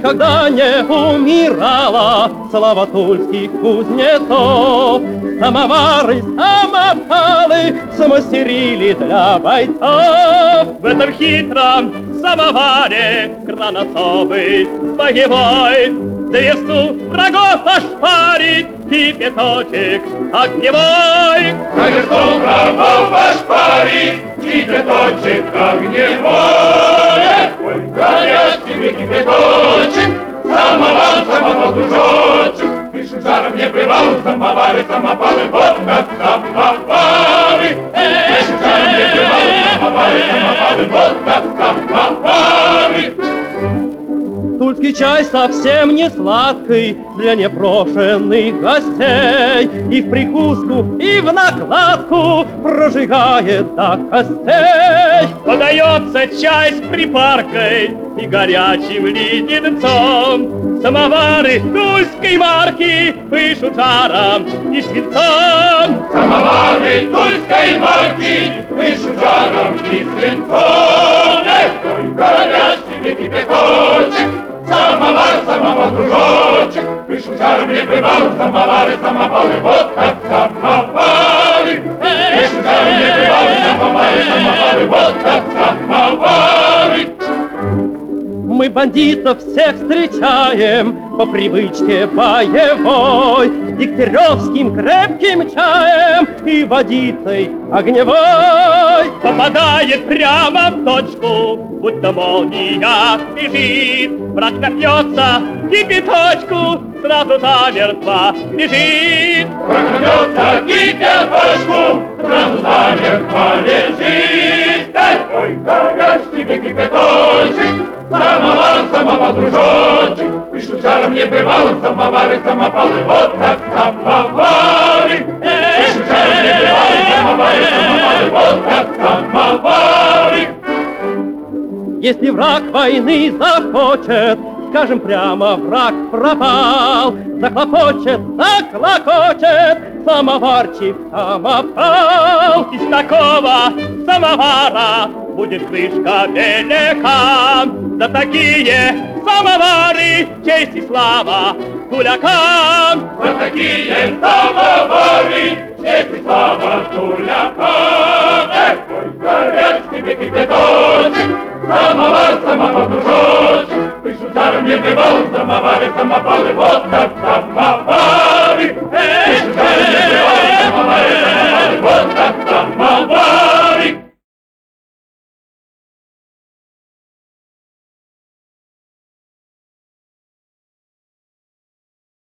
никогда не умирала слава тульских кузнецов. Самовары, самопалы смастерили для бойцов. В этом хитром самоваре кран особый боевой, древесу врагов ошпарить кипяточек огневой. Древесу врагов ошпарить кипяточек огневой. Ой, горячий кипяточек, самовар, дружочек. Пишут жаром не бывал, самовары, самопалы, вот как самовары. Пишут жаром не бывал, самовары, самопалы, вот как самовары. Тульский чай совсем не сладкий для непрошенных гостей, и в прикуску, и в накладку прожигает до костей. Подается чай с припаркой и горячим леденцом. Самовары тульской марки пышут жаром и свинцом. Самовары тульской марки пышут жаром и свинцом. Ой, горячий кипяточек, самовар, самовар, дружочек. Пышут жаром не бывал, самовары, самопалы, вот как самовары. Пышут жаром не бывал, самовары, самопалы, вот как самовары. Мы бандитов всех встречаем по привычке боевой, дегтяревским крепким чаем и водицей огневой. Попадает прямо в точку, будто молния бежит. Враг напьется кипяточку, сразу замертво лежит. Враг напьется кипяточку, сразу замертво лежит. Ой, горячий кипяточек, самовар, самовар, дружочек. Пишут жаром не бывал, самовары, самопалы, вот как самовары. Пишут жаром не бывал, самовары, самопалы, вот как самовары. Если враг войны захочет, скажем прямо, враг пропал. Захлопочет, заклокочет, самоварчик самопал. Из такого самовара будет крышка велика. За такие самовары честь и слава тулякам. За такие самовары честь и слава тулякам. Ой, горячий кипяточек, самовар, самовар, дружочек. Пышут жаром не бывал, самовары, самопалы, вот как самовары.